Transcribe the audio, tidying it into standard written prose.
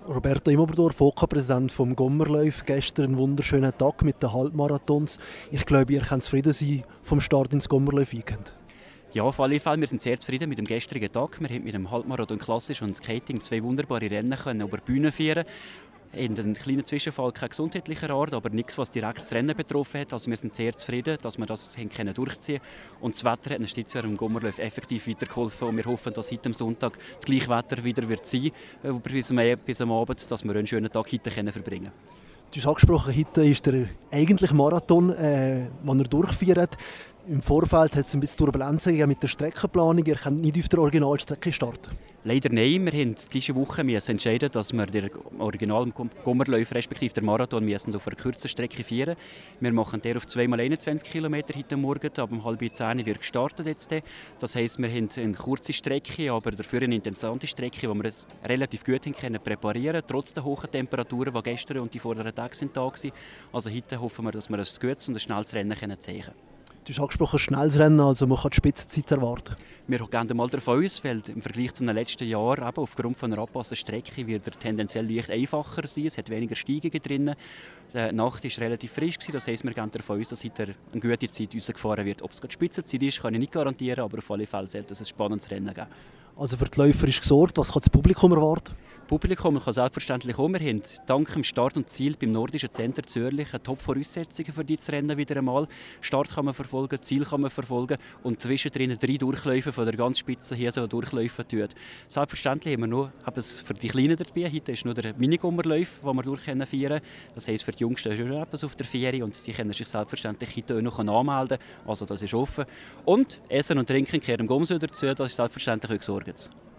Roberto Imoberdorf, VK-Präsident vom Gommerlauf. Gestern einen wunderschönen Tag mit den Halbmarathons. Ich glaube, ihr könnt zufrieden sein vom Start ins Gommerlauf-Weekend. Ja, auf alle Fälle. Wir sind sehr zufrieden mit dem gestrigen Tag. Wir haben mit dem Halbmarathon Klassisch und Skating 2 wunderbare Rennen können über die Bühne führen. In einem kleinen Zwischenfall kein gesundheitlicher Art, aber nichts, was direkt das Rennen betroffen hat. Also wir sind sehr zufrieden, dass wir das durchziehen können. Und das Wetter hat uns dieses Jahr im Gommerlauf effektiv weitergeholfen. Und wir hoffen, dass heute am Sonntag das gleiche Wetter wieder wird sein wird, bis am Abend, dass wir einen schönen Tag heute verbringen können. Du hast angesprochen, heute ist der eigentliche Marathon, den ihr durchführt. Im Vorfeld hat es ein bisschen Turbulenzen gegeben mit der Streckenplanung. Ihr könnt nicht auf der Originalstrecke starten. Leider nein. Wir haben diese Woche entschieden, dass wir den originalen Gommerlauf respektive den Marathon auf einer kurzen Strecke führen. Wir machen den auf 2x21 km heute Morgen. Ab 9:30 wird gestartet. Das heisst, wir haben eine kurze Strecke, aber dafür eine interessante Strecke, die wir relativ gut präparieren können, trotz der hohen Temperaturen, die gestern und die vorderen Tage da waren. Also heute hoffen wir, dass wir ein gutes und ein schnelles Rennen zeigen können. Du hast angesprochen, schnelles Rennen, also man kann die Spitzenzeit erwarten. Wir gehen mal davon aus, weil im Vergleich zu den letzten Jahren aufgrund von einer angepassten Strecke wird er tendenziell leicht einfacher sein. Es hat weniger Steigungen drin. Die Nacht war relativ frisch, das heisst, wir gehen davon aus, dass heute eine gute Zeit rausgefahren wird. Ob es gerade Spitzenzeit ist, kann ich nicht garantieren, aber auf alle Fälle sollte es ein spannendes Rennen geben. Also für die Läufer ist gesorgt. Was kann das Publikum erwarten? Publikum kann selbstverständlich kommen. Wir haben dank dem Start und Ziel beim Nordischen Center Zürich Top-Voraussetzungen für dieses Rennen wieder einmal. Start kann man verfolgen, Ziel kann man verfolgen und zwischendrin 3 Durchläufe von der ganz Spitze hier so durchläufen tut. Selbstverständlich haben wir noch etwas für die Kleinen dabei. Heute ist nur der Minigommerlauf, den wir durchführen können. Das heisst, für die Jüngsten ist auch etwas auf der Ferie und sie können sich selbstverständlich heute auch noch anmelden. Also das ist offen. Und Essen und Trinken gehören im Gomsö dazu, das ist selbstverständlich auch gesorgt.